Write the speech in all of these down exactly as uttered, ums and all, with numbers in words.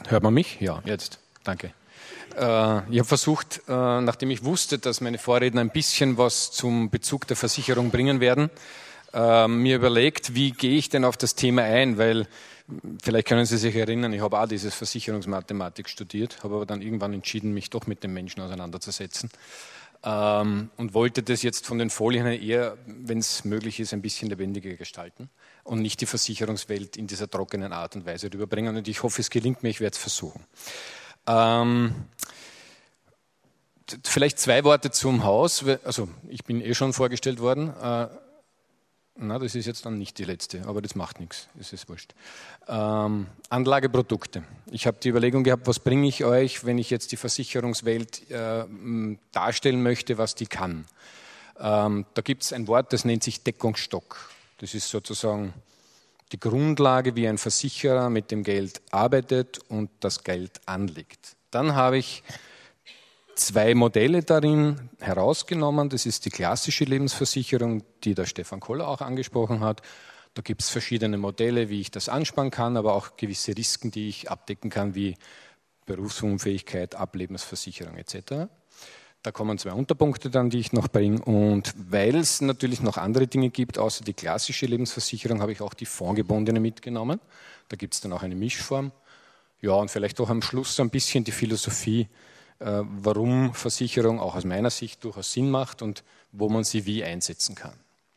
Hört man mich? Ja, jetzt. Danke. Äh, ich habe versucht, äh, nachdem ich wusste, dass meine Vorredner ein bisschen was zum Bezug der Versicherung bringen werden, äh, mir überlegt, wie gehe ich denn auf das Thema ein, weil vielleicht können Sie sich erinnern, ich habe auch dieses Versicherungsmathematik studiert, habe aber dann irgendwann entschieden, mich doch mit den Menschen auseinanderzusetzen ähm, und wollte das jetzt von den Folien her eher, wenn es möglich ist, ein bisschen lebendiger gestalten und nicht die Versicherungswelt in dieser trockenen Art und Weise rüberbringen. Und ich hoffe, es gelingt mir, ich werde es versuchen. Ähm, vielleicht zwei Worte zum Haus. Also ich bin eh schon vorgestellt worden. Äh, na, das ist jetzt dann nicht die letzte, aber das macht nichts. Das ist wurscht. Ähm, Anlageprodukte. Ich habe die Überlegung gehabt, was bringe ich euch, wenn ich jetzt die Versicherungswelt äh, darstellen möchte, was die kann. Ähm, da gibt es ein Wort, das nennt sich Deckungsstock. Das ist sozusagen die Grundlage, wie ein Versicherer mit dem Geld arbeitet und das Geld anlegt. Dann habe ich zwei Modelle darin herausgenommen. Das ist die klassische Lebensversicherung, die der Stefan Koller auch angesprochen hat. Da gibt es verschiedene Modelle, wie ich das ansparen kann, aber auch gewisse Risiken, die ich abdecken kann, wie Berufsunfähigkeit, Ablebensversicherung et cetera. Da kommen zwei Unterpunkte dann, die ich noch bringe. Und weil es natürlich noch andere Dinge gibt, außer die klassische Lebensversicherung, habe ich auch die fondgebundene mitgenommen. Da gibt es dann auch eine Mischform. Ja, und vielleicht auch am Schluss so ein bisschen die Philosophie, äh, warum Versicherung auch aus meiner Sicht durchaus Sinn macht und wo man sie wie einsetzen kann.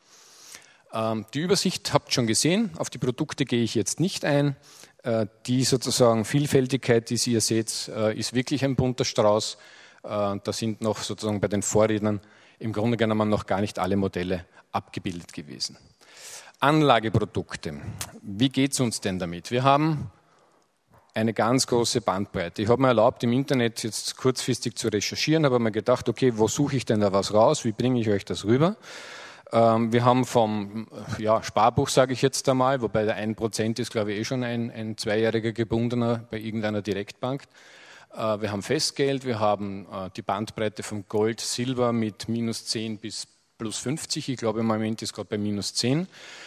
Ähm, die Übersicht habt ihr schon gesehen. Auf die Produkte gehe ich jetzt nicht ein. Äh, die sozusagen Vielfältigkeit, die ihr seht, äh, ist wirklich ein bunter Strauß. Da sind noch sozusagen bei den Vorrednern im Grunde genommen noch gar nicht alle Modelle abgebildet gewesen. Anlageprodukte. Wie geht es uns denn damit? Wir haben eine ganz große Bandbreite. Ich habe mir erlaubt, im Internet jetzt kurzfristig zu recherchieren, habe mir gedacht, okay, wo suche ich denn da was raus? Wie bringe ich euch das rüber? Wir haben vom ja, Sparbuch, sage ich jetzt einmal, wobei der ein Prozent ist, glaube ich, eh schon ein, ein zweijähriger Gebundener bei irgendeiner Direktbank. Wir haben Festgeld, wir haben die Bandbreite von Gold, Silber mit minus zehn bis plus fünfzig. Ich glaube, im Moment ist gerade bei minus zehn.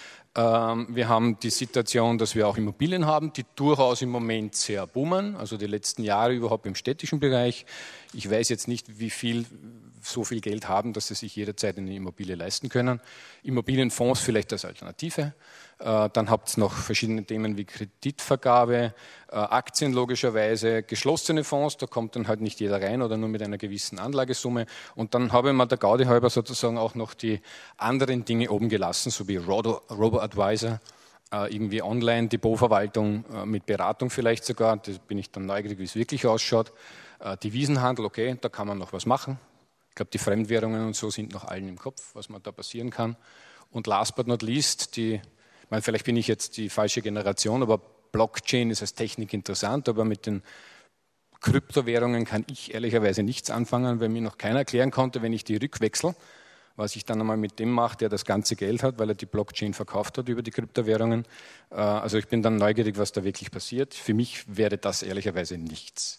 Wir haben die Situation, dass wir auch Immobilien haben, die durchaus im Moment sehr boomen, also die letzten Jahre überhaupt im städtischen Bereich. Ich weiß jetzt nicht, wie viel so viel Geld haben, dass sie sich jederzeit eine Immobilie leisten können. Immobilienfonds vielleicht als Alternative. Dann habt ihr noch verschiedene Themen wie Kreditvergabe, Aktien logischerweise, geschlossene Fonds, da kommt dann halt nicht jeder rein oder nur mit einer gewissen Anlagesumme. Und dann habe ich mir der Gaudi halber sozusagen auch noch die anderen Dinge oben gelassen, so wie Robo-Advisor, irgendwie Online-Depotverwaltung mit Beratung vielleicht sogar. Da bin ich dann neugierig, wie es wirklich ausschaut. Devisenhandel, okay, da kann man noch was machen. Ich glaube, die Fremdwährungen und so sind noch allen im Kopf, was man da passieren kann. Und last but not least, die, ich meine, vielleicht bin ich jetzt die falsche Generation, aber Blockchain ist als Technik interessant, aber mit den Kryptowährungen kann ich ehrlicherweise nichts anfangen, weil mir noch keiner erklären konnte, wenn ich die rückwechsel, was ich dann einmal mit dem mache, der das ganze Geld hat, weil er die Blockchain verkauft hat über die Kryptowährungen. Also ich bin dann neugierig, was da wirklich passiert. Für mich wäre das ehrlicherweise nichts.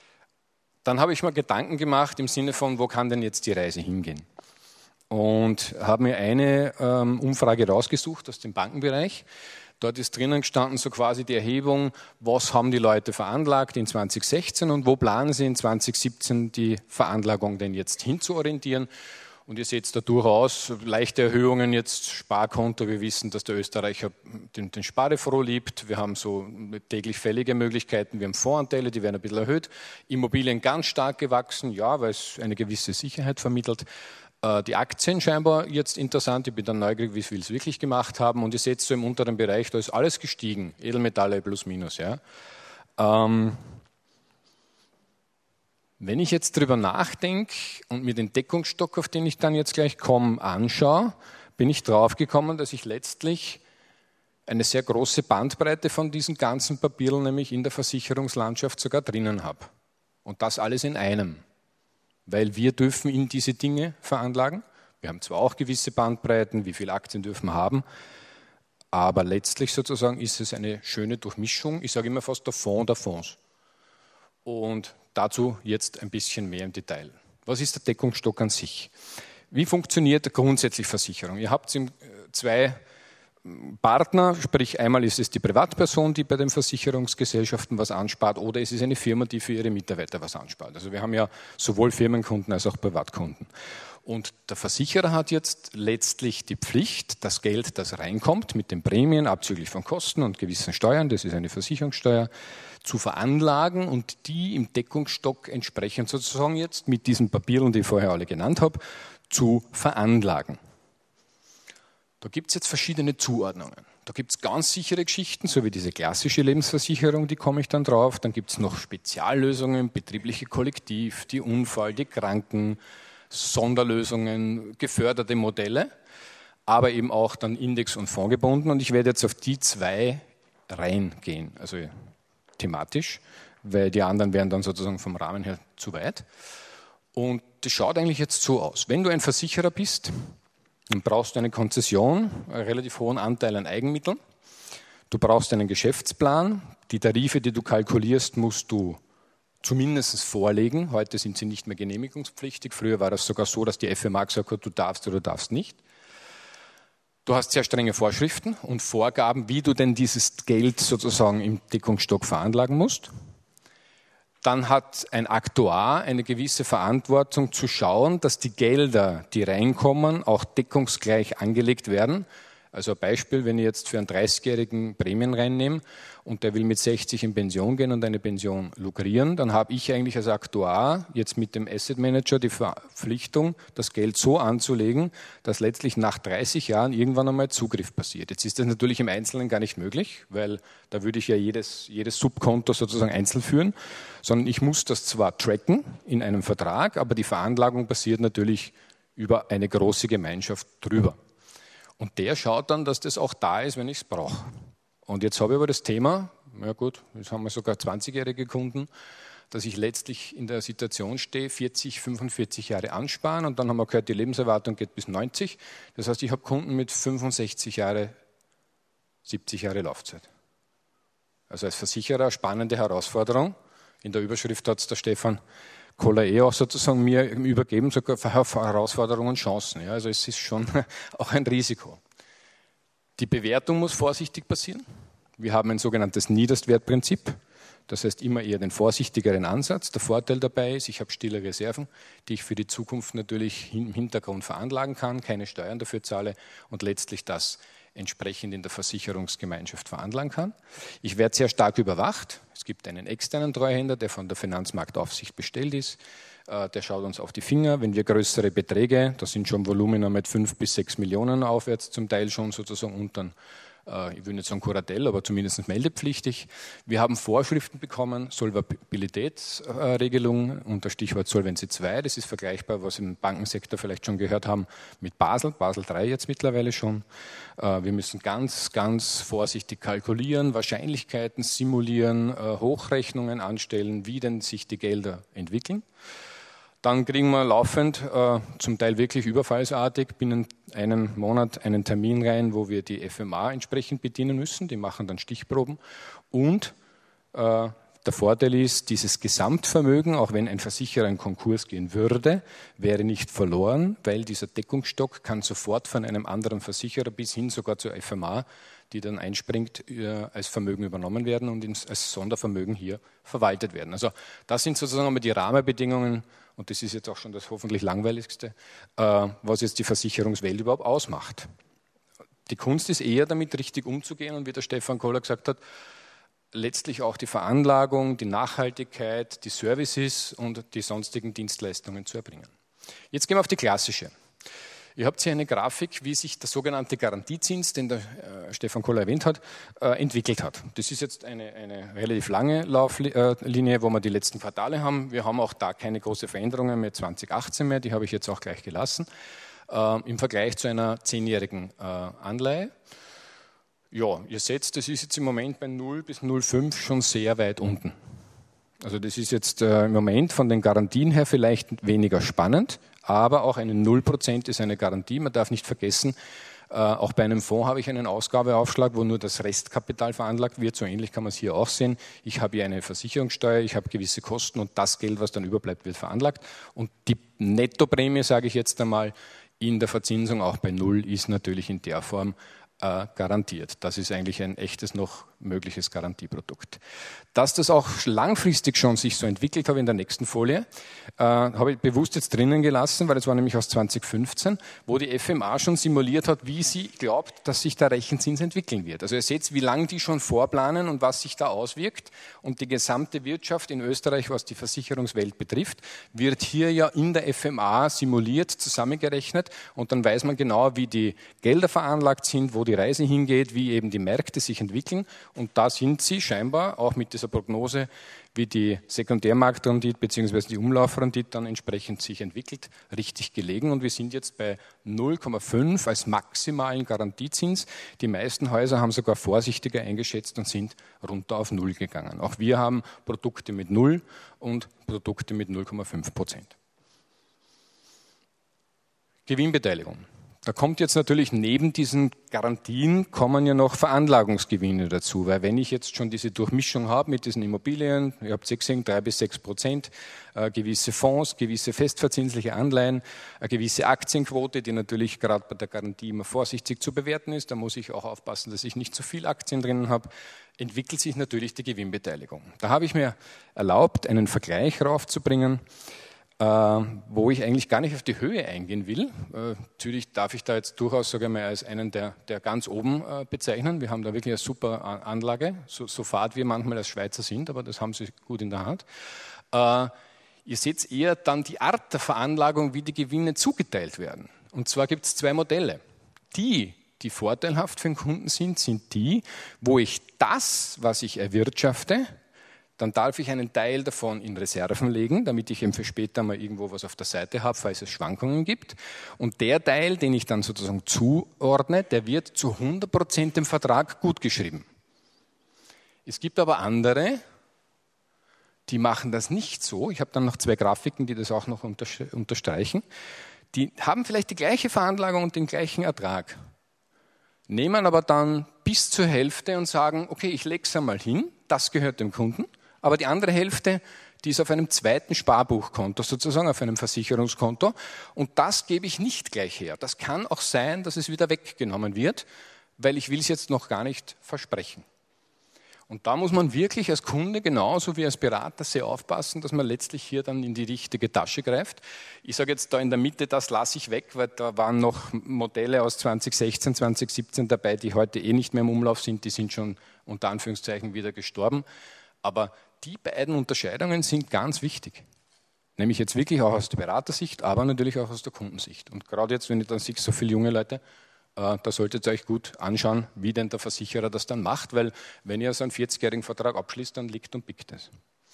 Dann habe ich mir Gedanken gemacht im Sinne von, wo kann denn jetzt die Reise hingehen? Und habe mir eine ähm, Umfrage rausgesucht aus dem Bankenbereich. Dort ist drinnen gestanden so quasi die Erhebung, was haben die Leute veranlagt in zwanzig sechzehn und wo planen sie in zwanzig siebzehn die Veranlagung denn jetzt hinzuorientieren. Und ihr seht da durchaus leichte Erhöhungen jetzt, Sparkonto. Wir wissen, dass der Österreicher den, den Sparefroh liebt. Wir haben so täglich fällige Möglichkeiten. Wir haben Fondsanteile, die werden ein bisschen erhöht. Immobilien ganz stark gewachsen, ja, weil es eine gewisse Sicherheit vermittelt. Äh, die Aktien scheinbar jetzt interessant. Ich bin dann neugierig, wie viel es wirklich gemacht haben. Und ihr seht so im unteren Bereich, da ist alles gestiegen. Edelmetalle plus minus, ja. Ähm, Wenn ich jetzt drüber nachdenke und mir den Deckungsstock, auf den ich dann jetzt gleich komme, anschaue, bin ich draufgekommen, dass ich letztlich eine sehr große Bandbreite von diesen ganzen Papieren, nämlich in der Versicherungslandschaft sogar drinnen habe. Und das alles in einem. Weil wir dürfen in diese Dinge veranlagen. Wir haben zwar auch gewisse Bandbreiten, wie viele Aktien dürfen wir haben, aber letztlich sozusagen ist es eine schöne Durchmischung. Ich sage immer fast der Fonds der Fonds. Und dazu jetzt ein bisschen mehr im Detail. Was ist der Deckungsstock an sich? Wie funktioniert grundsätzlich Versicherung? Ihr habt zwei Partner, sprich einmal ist es die Privatperson, die bei den Versicherungsgesellschaften was anspart, oder es ist eine Firma, die für ihre Mitarbeiter was anspart. Also wir haben ja sowohl Firmenkunden als auch Privatkunden. Und der Versicherer hat jetzt letztlich die Pflicht, das Geld, das reinkommt, mit den Prämien, abzüglich von Kosten und gewissen Steuern, das ist eine Versicherungssteuer, zu veranlagen und die im Deckungsstock entsprechend sozusagen jetzt mit diesen Papieren, die ich vorher alle genannt habe, zu veranlagen. Da gibt es jetzt verschiedene Zuordnungen. Da gibt es ganz sichere Geschichten, so wie diese klassische Lebensversicherung, die komme ich dann drauf. Dann gibt es noch Speziallösungen, betriebliche Kollektiv, die Unfall, die Kranken, Sonderlösungen, geförderte Modelle, aber eben auch dann index- und fondgebunden. Und ich werde jetzt auf die zwei reingehen, also thematisch, weil die anderen wären dann sozusagen vom Rahmen her zu weit. Und das schaut eigentlich jetzt so aus. Wenn du ein Versicherer bist, dann brauchst du eine Konzession, einen relativ hohen Anteil an Eigenmitteln. Du brauchst einen Geschäftsplan. Die Tarife, die du kalkulierst, musst du zumindest vorlegen. Heute sind sie nicht mehr genehmigungspflichtig. Früher war das sogar so, dass die F M A gesagt hat, du darfst oder darfst nicht. Du hast sehr strenge Vorschriften und Vorgaben, wie du denn dieses Geld sozusagen im Deckungsstock veranlagen musst. Dann hat ein Aktuar eine gewisse Verantwortung zu schauen, dass die Gelder, die reinkommen, auch deckungsgleich angelegt werden. Also ein Beispiel, wenn ich jetzt für einen dreißigjährigen Prämien reinnehme und der will mit sechzig in Pension gehen und eine Pension lukrieren, dann habe ich eigentlich als Aktuar jetzt mit dem Asset Manager die Verpflichtung, das Geld so anzulegen, dass letztlich nach dreißig Jahren irgendwann einmal Zugriff passiert. Jetzt ist das natürlich im Einzelnen gar nicht möglich, weil da würde ich ja jedes, jedes Subkonto sozusagen einzeln führen, sondern ich muss das zwar tracken in einem Vertrag, aber die Veranlagung passiert natürlich über eine große Gemeinschaft drüber. Und der schaut dann, dass das auch da ist, wenn ich es brauche. Und jetzt habe ich aber das Thema, ja gut, jetzt haben wir sogar zwanzigjährige Kunden, dass ich letztlich in der Situation stehe, vierzig, fünfundvierzig Jahre ansparen und dann haben wir gehört, die Lebenserwartung geht bis neunzig. Das heißt, ich habe Kunden mit fünfundsechzig Jahre, siebzig Jahre Laufzeit. Also als Versicherer spannende Herausforderung. In der Überschrift hat es der Stefan Koller eh auch sozusagen mir übergeben, sogar für Herausforderungen und Chancen. Ja, also es ist schon auch ein Risiko. Die Bewertung muss vorsichtig passieren. Wir haben ein sogenanntes Niedrigwertprinzip. Das heißt immer eher den vorsichtigeren Ansatz. Der Vorteil dabei ist, ich habe stille Reserven, die ich für die Zukunft natürlich im Hintergrund veranlagen kann, keine Steuern dafür zahle und letztlich das entsprechend in der Versicherungsgemeinschaft veranlagen kann. Ich werde sehr stark überwacht. Es gibt einen externen Treuhänder, der von der Finanzmarktaufsicht bestellt ist. Der schaut uns auf die Finger. Wenn wir größere Beträge, das sind schon Volumina mit fünf bis sechs Millionen aufwärts, zum Teil schon sozusagen unter, ich will nicht sagen Kuratell, aber zumindest meldepflichtig. Wir haben Vorschriften bekommen, Solvabilitätsregelung unter Stichwort Solvency zwei. Das ist vergleichbar, was im Bankensektor vielleicht schon gehört haben, mit Basel, Basel drei jetzt mittlerweile schon. Wir müssen ganz, ganz vorsichtig kalkulieren, Wahrscheinlichkeiten simulieren, Hochrechnungen anstellen, wie denn sich die Gelder entwickeln. Dann kriegen wir laufend, äh, zum Teil wirklich überfallsartig, binnen einem Monat einen Termin rein, wo wir die F M A entsprechend bedienen müssen. Die machen dann Stichproben. Und äh, der Vorteil ist, dieses Gesamtvermögen, auch wenn ein Versicherer in Konkurs gehen würde, wäre nicht verloren, weil dieser Deckungsstock kann sofort von einem anderen Versicherer bis hin sogar zur F M A, die dann einspringt, als Vermögen übernommen werden und als Sondervermögen hier verwaltet werden. Also das sind sozusagen einmal die Rahmenbedingungen, und das ist jetzt auch schon das hoffentlich langweiligste, was jetzt die Versicherungswelt überhaupt ausmacht. Die Kunst ist eher damit richtig umzugehen und wie der Stefan Koller gesagt hat, letztlich auch die Veranlagung, die Nachhaltigkeit, die Services und die sonstigen Dienstleistungen zu erbringen. Jetzt gehen wir auf die klassische. Ihr habt hier eine Grafik, wie sich der sogenannte Garantiezins, den der äh, Stefan Koller erwähnt hat, äh, entwickelt hat. Das ist jetzt eine, eine relativ lange Lauflinie, wo wir die letzten Quartale haben. Wir haben auch da keine großen Veränderungen mit zwanzig achtzehn mehr, die habe ich jetzt auch gleich gelassen, äh, im Vergleich zu einer zehnjährigen äh, Anleihe. Ja, ihr seht, das ist jetzt im Moment bei null bis null Komma fünf schon sehr weit unten. Also das ist jetzt äh, im Moment von den Garantien her vielleicht weniger spannend, aber auch eine null Prozent ist eine Garantie. Man darf nicht vergessen, äh, auch bei einem Fonds habe ich einen Ausgabeaufschlag, wo nur das Restkapital veranlagt wird. So ähnlich kann man es hier auch sehen. Ich habe hier eine Versicherungssteuer, ich habe gewisse Kosten und das Geld, was dann überbleibt, wird veranlagt. Und die Nettoprämie, sage ich jetzt einmal, in der Verzinsung auch bei null ist natürlich in der Form äh, garantiert. Das ist eigentlich ein echtes noch mögliches Garantieprodukt. Dass das auch langfristig schon sich so entwickelt habe in der nächsten Folie, äh, habe ich bewusst jetzt drinnen gelassen, weil es war nämlich aus zwanzig fünfzehn, wo die F M A schon simuliert hat, wie sie glaubt, dass sich der Rechenzins entwickeln wird. Also ihr seht, wie lange die schon vorplanen und was sich da auswirkt. Und die gesamte Wirtschaft in Österreich, was die Versicherungswelt betrifft, wird hier ja in der F M A simuliert, zusammengerechnet. Und dann weiß man genau, wie die Gelder veranlagt sind, wo die Reise hingeht, wie eben die Märkte sich entwickeln. Und da sind sie scheinbar auch mit dieser Prognose, wie die Sekundärmarktrendite bzw. die Umlaufrendite dann entsprechend sich entwickelt, richtig gelegen. Und wir sind jetzt bei null Komma fünf als maximalen Garantiezins. Die meisten Häuser haben sogar vorsichtiger eingeschätzt und sind runter auf null gegangen. Auch wir haben Produkte mit null und Produkte mit null Komma fünf Prozent. Gewinnbeteiligung. Da kommt jetzt natürlich neben diesen Garantien kommen ja noch Veranlagungsgewinne dazu, weil wenn ich jetzt schon diese Durchmischung habe mit diesen Immobilien, ihr habt es gesehen, drei bis sechs Prozent, äh, gewisse Fonds, gewisse festverzinsliche Anleihen, eine gewisse Aktienquote, die natürlich gerade bei der Garantie immer vorsichtig zu bewerten ist, da muss ich auch aufpassen, dass ich nicht zu viel Aktien drinnen habe, entwickelt sich natürlich die Gewinnbeteiligung. Da habe ich mir erlaubt, einen Vergleich raufzubringen, Uh, wo ich eigentlich gar nicht auf die Höhe eingehen will. Uh, natürlich darf ich da jetzt durchaus, sage ich mal, als einen der, der ganz oben uh, bezeichnen. Wir haben da wirklich eine super Anlage, so, so fad wir manchmal als Schweizer sind, aber das haben sie gut in der Hand. Uh, ihr seht eher dann die Art der Veranlagung, wie die Gewinne zugeteilt werden. Und zwar gibt es zwei Modelle. Die, die vorteilhaft für den Kunden sind, sind die, wo ich das, was ich erwirtschafte, dann darf ich einen Teil davon in Reserven legen, damit ich eben für später mal irgendwo was auf der Seite habe, falls es Schwankungen gibt. Und der Teil, den ich dann sozusagen zuordne, der wird zu hundert Prozent im Vertrag gutgeschrieben. Es gibt aber andere, die machen das nicht so. Ich habe dann noch zwei Grafiken, die das auch noch unterstreichen. Die haben vielleicht die gleiche Veranlagung und den gleichen Ertrag, nehmen aber dann bis zur Hälfte und sagen, okay, ich lege es einmal hin, das gehört dem Kunden. Aber die andere Hälfte, die ist auf einem zweiten Sparbuchkonto, sozusagen auf einem Versicherungskonto. Und das gebe ich nicht gleich her. Das kann auch sein, dass es wieder weggenommen wird, weil ich will es jetzt noch gar nicht versprechen. Und da muss man wirklich als Kunde genauso wie als Berater sehr aufpassen, dass man letztlich hier dann in die richtige Tasche greift. Ich sage jetzt da in der Mitte, das lasse ich weg, weil da waren noch Modelle aus zwanzig sechzehn, zwanzig siebzehn dabei, die heute eh nicht mehr im Umlauf sind. Die sind schon unter Anführungszeichen wieder gestorben. Aber die beiden Unterscheidungen sind ganz wichtig. Nämlich jetzt wirklich auch aus der Beratersicht, aber natürlich auch aus der Kundensicht. Und gerade jetzt, wenn ich dann sehe, so viele junge Leute, äh, da solltet ihr euch gut anschauen, wie denn der Versicherer das dann macht, weil wenn ihr so einen vierzigjährigen Vertrag abschließt, dann liegt und biegt es.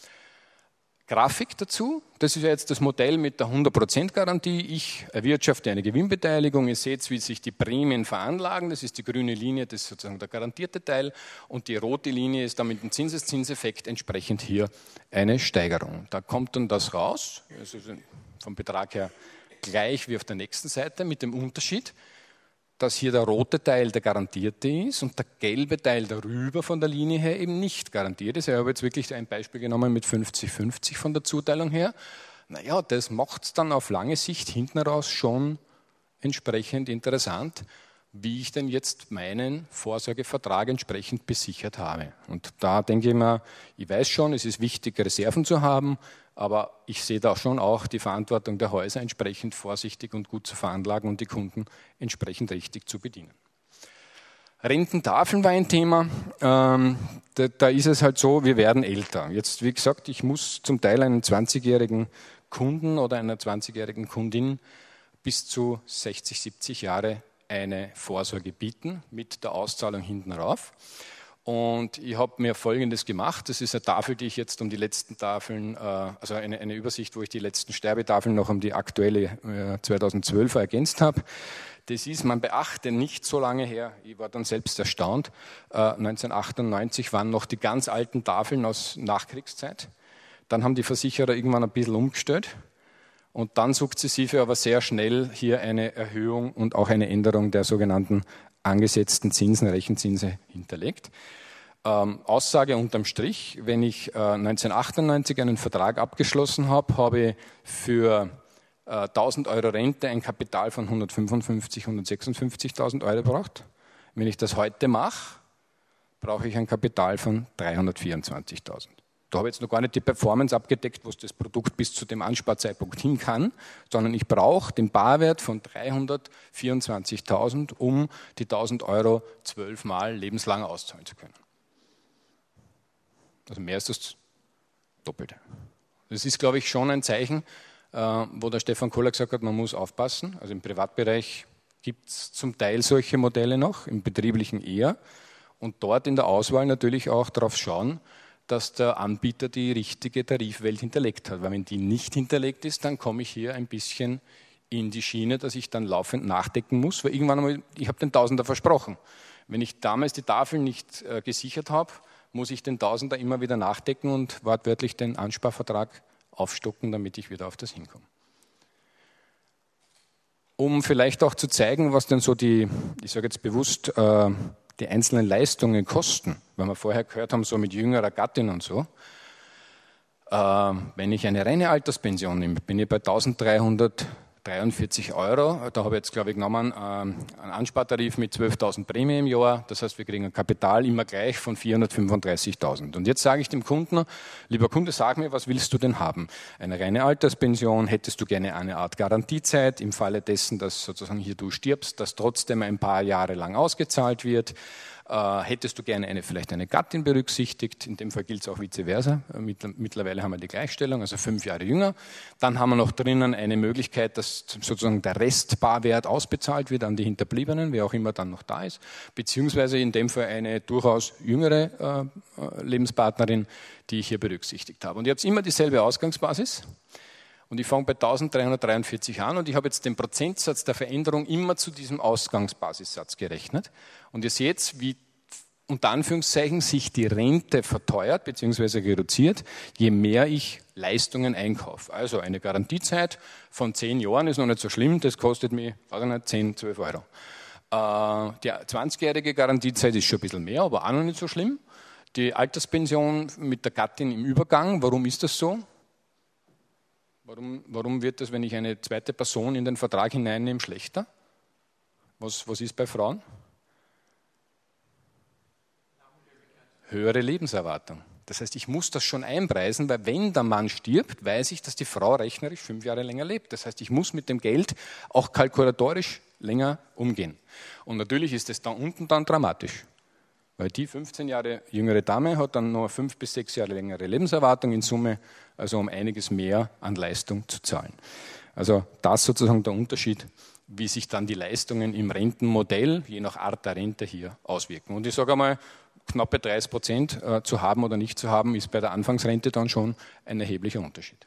Grafik dazu, das ist ja jetzt das Modell mit der hundert Prozent Garantie. Ich erwirtschafte eine Gewinnbeteiligung. Ihr seht, wie sich die Prämien veranlagen. Das ist die grüne Linie, das ist sozusagen der garantierte Teil. Und die rote Linie ist dann mit dem Zinseszinseffekt entsprechend hier eine Steigerung. Da kommt dann das raus, also vom Betrag her gleich wie auf der nächsten Seite, mit dem Unterschied, dass hier der rote Teil der garantierte ist und der gelbe Teil darüber von der Linie her eben nicht garantiert ist. Ich habe jetzt wirklich ein Beispiel genommen mit fünfzig fünfzig von der Zuteilung her. Naja, das macht es dann auf lange Sicht hinten raus schon entsprechend interessant, wie ich denn jetzt meinen Vorsorgevertrag entsprechend besichert habe. Und da denke ich mir, ich weiß schon, es ist wichtig, Reserven zu haben, aber ich sehe da schon auch die Verantwortung der Häuser entsprechend vorsichtig und gut zu veranlagen und die Kunden entsprechend richtig zu bedienen. Rententafeln war ein Thema. Ähm, da, da ist es halt so, wir werden älter. Jetzt, wie gesagt, ich muss zum Teil einen zwanzigjährigen Kunden oder einer zwanzigjährigen Kundin bis zu sechzig, siebzig Jahre eine Vorsorge bieten mit der Auszahlung hinten rauf. Und ich habe mir Folgendes gemacht. Das ist eine Tafel, die ich jetzt um die letzten Tafeln, also eine, eine Übersicht, wo ich die letzten Sterbetafeln noch um die aktuelle zweitausendzwölfer ergänzt habe. Das ist, man beachte, nicht so lange her. Ich war dann selbst erstaunt. neunzehnhundertachtundneunzig waren noch die ganz alten Tafeln aus Nachkriegszeit. Dann haben die Versicherer irgendwann ein bisschen umgestellt. Und dann sukzessive, aber sehr schnell hier eine Erhöhung und auch eine Änderung der sogenannten angesetzten Zinsen, Rechenzinse hinterlegt. Ähm, Aussage unterm Strich, wenn ich äh, neunzehnhundertachtundneunzig einen Vertrag abgeschlossen habe, habe ich für äh, tausend Euro Rente ein Kapital von hundertfünfundfünfzig, hundertsechsundfünfzigtausend Euro gebraucht. Wenn ich das heute mache, brauche ich ein Kapital von dreihundertvierundzwanzigtausend. Da habe ich jetzt noch gar nicht die Performance abgedeckt, was das Produkt bis zu dem Ansparzeitpunkt hin kann, sondern ich brauche den Barwert von dreihundertvierundzwanzigtausend, um die tausend Euro zwölfmal lebenslang auszahlen zu können. Also mehr ist das Doppelte. Das ist, glaube ich, schon ein Zeichen, wo der Stefan Kohler gesagt hat, man muss aufpassen. Also im Privatbereich gibt es zum Teil solche Modelle noch, im betrieblichen eher. Und dort in der Auswahl natürlich auch darauf schauen, dass der Anbieter die richtige Tarifwelt hinterlegt hat. Weil wenn die nicht hinterlegt ist, dann komme ich hier ein bisschen in die Schiene, dass ich dann laufend nachdecken muss, weil irgendwann einmal, ich habe den Tausender versprochen. Wenn ich damals die Tafel nicht äh, gesichert habe, muss ich den Tausender immer wieder nachdecken und wortwörtlich den Ansparvertrag aufstocken, damit ich wieder auf das hinkomme. Um vielleicht auch zu zeigen, was denn so die, ich sage jetzt bewusst, äh, die einzelnen Leistungen kosten, weil wir vorher gehört haben, so mit jüngerer Gattin und so. Äh, wenn ich eine reine Alterspension nehme, bin ich bei eintausenddreihundertdreiundvierzig Euro. Da habe ich jetzt, glaube ich, genommen äh, einen Anspartarif mit zwölftausend Prämie im Jahr. Das heißt, wir kriegen ein Kapital immer gleich von vierhundertfünfunddreißigtausend. Und jetzt sage ich dem Kunden, lieber Kunde, sag mir, was willst du denn haben? Eine reine Alterspension? Hättest du gerne eine Art Garantiezeit im Falle dessen, dass sozusagen hier du stirbst, dass trotzdem ein paar Jahre lang ausgezahlt wird? Äh, hättest du gerne eine, vielleicht eine Gattin berücksichtigt? In dem Fall gilt es auch vice versa. Mittlerweile haben wir die Gleichstellung, also fünf Jahre jünger. Dann haben wir noch drinnen eine Möglichkeit, dass sozusagen der Restbarwert ausbezahlt wird an die Hinterbliebenen, wer auch immer dann noch da ist. Beziehungsweise in dem Fall eine durchaus jüngere äh, Lebenspartnerin, die ich hier berücksichtigt habe. Und ihr habt immer dieselbe Ausgangsbasis. Und ich fange bei eintausenddreihundertdreiundvierzig an und ich habe jetzt den Prozentsatz der Veränderung immer zu diesem Ausgangsbasissatz gerechnet. Und ihr seht, wie unter Anführungszeichen sich die Rente verteuert bzw. reduziert, je mehr ich Leistungen einkaufe. Also eine Garantiezeit von zehn Jahren ist noch nicht so schlimm, das kostet mir nicht, zehn, zwölf Euro. Die zwanzigjährige Garantiezeit ist schon ein bisschen mehr, aber auch noch nicht so schlimm. Die Alterspension mit der Gattin im Übergang, warum ist das so? Warum, warum wird das, wenn ich eine zweite Person in den Vertrag hineinnehme, schlechter? Was, was ist bei Frauen? Höhere Lebenserwartung. Das heißt, ich muss das schon einpreisen, weil wenn der Mann stirbt, weiß ich, dass die Frau rechnerisch fünf Jahre länger lebt. Das heißt, ich muss mit dem Geld auch kalkulatorisch länger umgehen. Und natürlich ist es da unten dann dramatisch. Weil die fünfzehn Jahre jüngere Dame hat dann noch fünf bis sechs Jahre längere Lebenserwartung in Summe, also um einiges mehr an Leistung zu zahlen. Also das sozusagen der Unterschied, wie sich dann die Leistungen im Rentenmodell, je nach Art der Rente hier auswirken. Und ich sage einmal, knappe dreißig Prozent zu haben oder nicht zu haben, ist bei der Anfangsrente dann schon ein erheblicher Unterschied.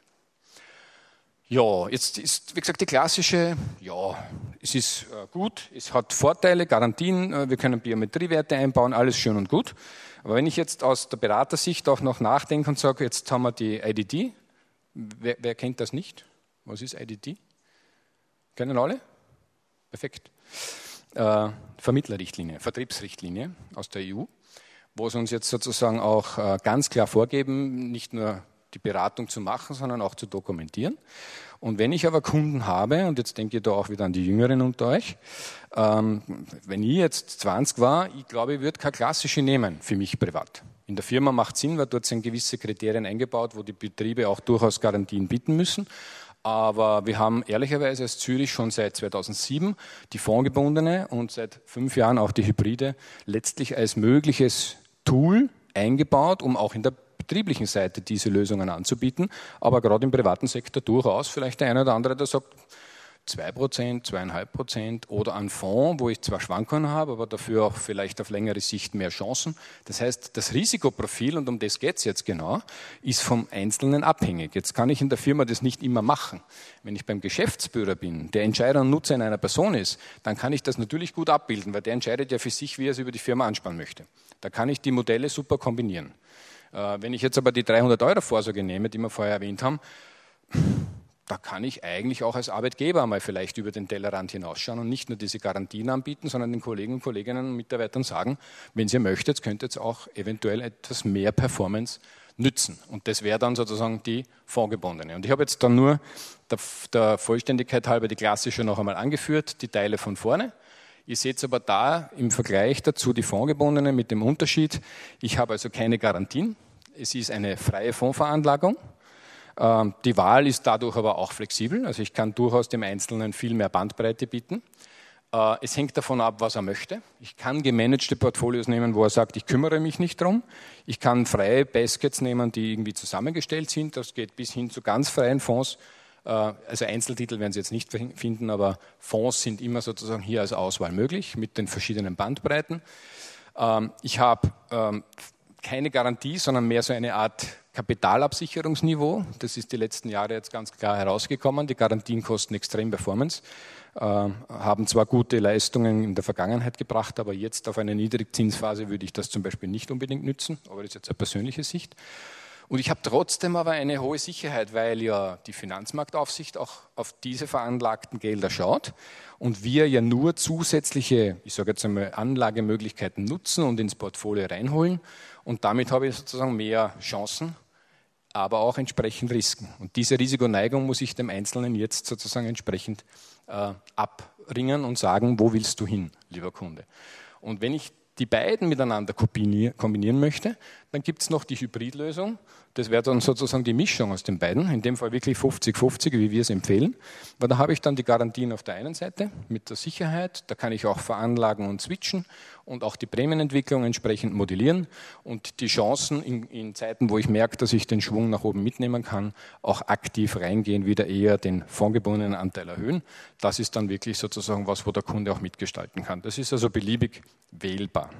Ja, jetzt ist, wie gesagt, die klassische, ja, es ist äh, gut, es hat Vorteile, Garantien, äh, wir können Biometriewerte einbauen, alles schön und gut. Aber wenn ich jetzt aus der Beratersicht auch noch nachdenke und sage, jetzt haben wir die I D D, wer, wer kennt das nicht? Was ist I D D? Kennen alle? Perfekt. Äh, Vermittlerrichtlinie, Vertriebsrichtlinie aus der E U, wo es uns jetzt sozusagen auch äh, ganz klar vorgeben, nicht nur die Beratung zu machen, sondern auch zu dokumentieren. Und wenn ich aber Kunden habe, und jetzt denke ich da auch wieder an die Jüngeren unter euch, ähm, wenn ich jetzt zwanzig war, ich glaube, ich würde keine klassische nehmen für mich privat. In der Firma macht es Sinn, weil dort sind gewisse Kriterien eingebaut, wo die Betriebe auch durchaus Garantien bieten müssen. Aber wir haben ehrlicherweise als Zürich schon seit zweitausendsieben die fondgebundene und seit fünf Jahren auch die Hybride letztlich als mögliches Tool eingebaut, um auch in der betrieblichen Seite diese Lösungen anzubieten, aber gerade im privaten Sektor durchaus vielleicht der eine oder andere, der sagt zwei Prozent, zwei Komma fünf Prozent oder ein Fonds, wo ich zwar Schwankungen habe, aber dafür auch vielleicht auf längere Sicht mehr Chancen. Das heißt, das Risikoprofil, und um das geht es jetzt genau, ist vom Einzelnen abhängig. Jetzt kann ich in der Firma das nicht immer machen. Wenn ich beim Geschäftsführer bin, der Entscheider und Nutzer in einer Person ist, dann kann ich das natürlich gut abbilden, weil der entscheidet ja für sich, wie er es über die Firma anspannen möchte. Da kann ich die Modelle super kombinieren. Wenn ich jetzt aber die dreihundert Euro Vorsorge nehme, die wir vorher erwähnt haben, da kann ich eigentlich auch als Arbeitgeber mal vielleicht über den Tellerrand hinausschauen und nicht nur diese Garantien anbieten, sondern den Kollegen und Kolleginnen und Mitarbeitern sagen, wenn ihr möchtet, könnt ihr jetzt auch eventuell etwas mehr Performance nützen. Und das wäre dann sozusagen die fondgebundene. Und ich habe jetzt dann nur der, der Vollständigkeit halber die klassische noch einmal angeführt, die Teile von vorne. Ihr seht aber da im Vergleich dazu die Fondgebundene mit dem Unterschied, ich habe also keine Garantien, es ist eine freie Fondsveranlagung. Die Wahl ist dadurch aber auch flexibel, also ich kann durchaus dem Einzelnen viel mehr Bandbreite bieten. Es hängt davon ab, was er möchte. Ich kann gemanagte Portfolios nehmen, wo er sagt, ich kümmere mich nicht drum. Ich kann freie Baskets nehmen, die irgendwie zusammengestellt sind. Das geht bis hin zu ganz freien Fonds. Also Einzeltitel werden Sie jetzt nicht finden, aber Fonds sind immer sozusagen hier als Auswahl möglich mit den verschiedenen Bandbreiten. Ich habe keine Garantie, sondern mehr so eine Art Kapitalabsicherungsniveau. Das ist die letzten Jahre jetzt ganz klar herausgekommen. Die Garantien kosten extrem Performance. Haben zwar gute Leistungen in der Vergangenheit gebracht, aber jetzt auf einer Niedrigzinsphase würde ich das zum Beispiel nicht unbedingt nützen, aber das ist jetzt eine persönliche Sicht. Und ich habe trotzdem aber eine hohe Sicherheit, weil ja die Finanzmarktaufsicht auch auf diese veranlagten Gelder schaut und wir ja nur zusätzliche, ich sage jetzt einmal, Anlagemöglichkeiten nutzen und ins Portfolio reinholen und damit habe ich sozusagen mehr Chancen, aber auch entsprechend Risiken. Und diese Risikoneigung muss ich dem Einzelnen jetzt sozusagen entsprechend äh, abringen und sagen, wo willst du hin, lieber Kunde? Und wenn ich die beiden miteinander kombinieren möchte, dann gibt es noch die Hybridlösung. Das wäre dann sozusagen die Mischung aus den beiden, in dem Fall wirklich fünfzig fünfzig, wie wir es empfehlen. Weil da habe ich dann die Garantien auf der einen Seite mit der Sicherheit, da kann ich auch veranlagen und switchen und auch die Prämienentwicklung entsprechend modellieren und die Chancen in, in Zeiten, wo ich merke, dass ich den Schwung nach oben mitnehmen kann, auch aktiv reingehen, wieder eher den fondgebundenen Anteil erhöhen. Das ist dann wirklich sozusagen was, wo der Kunde auch mitgestalten kann. Das ist also beliebig wählbar.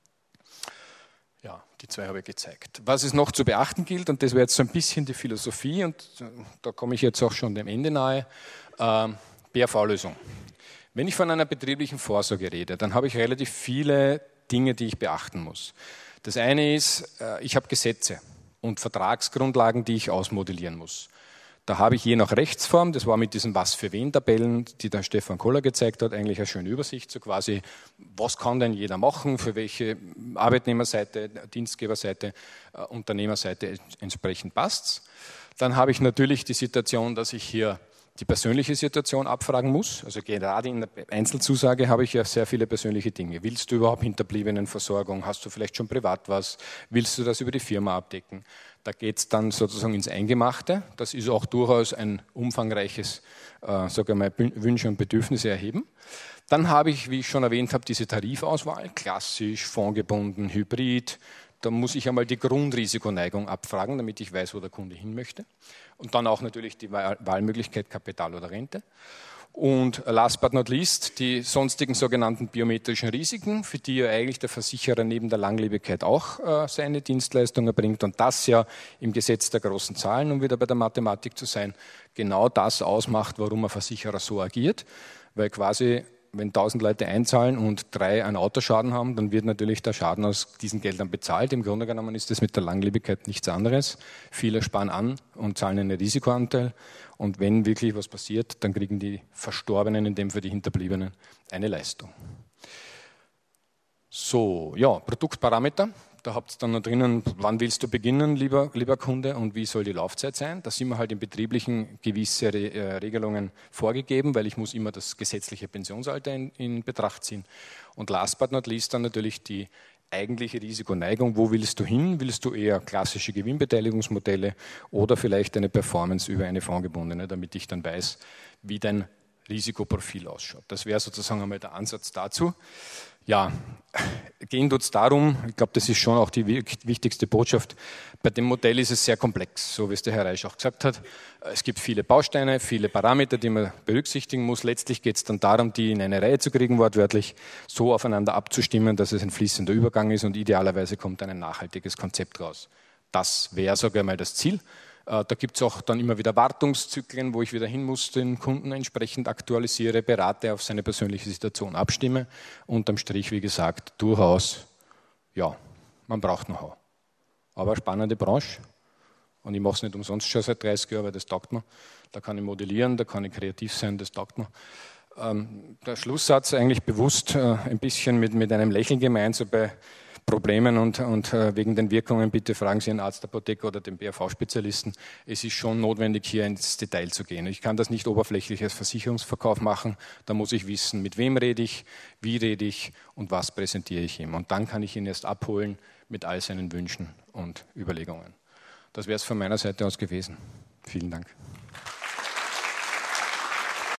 Ja, die zwei habe ich gezeigt. Was es noch zu beachten gilt, und das wäre jetzt so ein bisschen die Philosophie, und da komme ich jetzt auch schon dem Ende nahe, äh, B A V-Lösung. Wenn ich von einer betrieblichen Vorsorge rede, dann habe ich relativ viele Dinge, die ich beachten muss. Das eine ist, äh, ich habe Gesetze und Vertragsgrundlagen, die ich ausmodellieren muss. Da habe ich je nach Rechtsform, das war mit diesen Was-für-wen-Tabellen, die der Stefan Koller gezeigt hat, eigentlich eine schöne Übersicht, so quasi, was kann denn jeder machen, für welche Arbeitnehmerseite, Dienstgeberseite, äh, Unternehmerseite entsprechend passt's. Dann habe ich natürlich die Situation, dass ich hier die persönliche Situation abfragen muss. Also gerade in der Einzelzusage habe ich ja sehr viele persönliche Dinge. Willst du überhaupt Hinterbliebenenversorgung? Hast du vielleicht schon privat was? Willst du das über die Firma abdecken? Da geht es dann sozusagen ins Eingemachte. Das ist auch durchaus ein umfangreiches, äh, sage ich mal, Wünsche und Bedürfnisse erheben. Dann habe ich, wie ich schon erwähnt habe, diese Tarifauswahl, klassisch, fondgebunden, hybrid. Da muss ich einmal die Grundrisikoneigung abfragen, damit ich weiß, wo der Kunde hin möchte. Und dann auch natürlich die Wahlmöglichkeit Kapital oder Rente. Und last but not least die sonstigen sogenannten biometrischen Risiken, für die ja eigentlich der Versicherer neben der Langlebigkeit auch äh, seine Dienstleistung erbringt. Und das ja im Gesetz der großen Zahlen, um wieder bei der Mathematik zu sein, genau das ausmacht, warum ein Versicherer so agiert. Weil quasi, wenn tausend Leute einzahlen und drei einen Autoschaden haben, dann wird natürlich der Schaden aus diesen Geldern bezahlt. Im Grunde genommen ist das mit der Langlebigkeit nichts anderes. Viele sparen an und zahlen einen Risikoanteil. Und wenn wirklich was passiert, dann kriegen die Verstorbenen, in dem Fall die Hinterbliebenen, eine Leistung. So, ja, Produktparameter. Da habt ihr dann noch drinnen, wann willst du beginnen, lieber, lieber Kunde, und wie soll die Laufzeit sein. Da sind wir halt im Betrieblichen gewisse Re äh, Regelungen vorgegeben, weil ich muss immer das gesetzliche Pensionsalter in, in Betracht ziehen. Und last but not least dann natürlich die eigentliche Risikoneigung. Wo willst du hin? Willst du eher klassische Gewinnbeteiligungsmodelle oder vielleicht eine Performance über eine fondgebundene, damit ich dann weiß, wie dein Risikoprofil ausschaut. Das wäre sozusagen einmal der Ansatz dazu. Ja, gehen tut es darum, ich glaube, das ist schon auch die wichtigste Botschaft, bei dem Modell ist es sehr komplex, so wie es der Herr Reisch auch gesagt hat. Es gibt viele Bausteine, viele Parameter, die man berücksichtigen muss. Letztlich geht es dann darum, die in eine Reihe zu kriegen, wortwörtlich, so aufeinander abzustimmen, dass es ein fließender Übergang ist und idealerweise kommt ein nachhaltiges Konzept raus. Das wäre sogar mal das Ziel. Da gibt es auch dann immer wieder Wartungszyklen, wo ich wieder hin muss, den Kunden entsprechend aktualisiere, berate, auf seine persönliche Situation abstimme. Unterm Strich, wie gesagt, durchaus, ja, man braucht Know-how. Aber spannende Branche. Und ich mache es nicht umsonst schon seit dreißig Jahren, weil das taugt mir. Da kann ich modellieren, da kann ich kreativ sein, das taugt mir. Ähm, der Schlusssatz eigentlich bewusst äh, ein bisschen mit, mit einem Lächeln gemeint, so bei Problemen und, und wegen den Wirkungen, bitte fragen Sie einen Arzt, Apotheker oder den B A V-Spezialisten. Es ist schon notwendig, hier ins Detail zu gehen. Ich kann das nicht oberflächlich als Versicherungsverkauf machen. Da muss ich wissen, mit wem rede ich, wie rede ich und was präsentiere ich ihm. Und dann kann ich ihn erst abholen mit all seinen Wünschen und Überlegungen. Das wäre es von meiner Seite aus gewesen. Vielen Dank.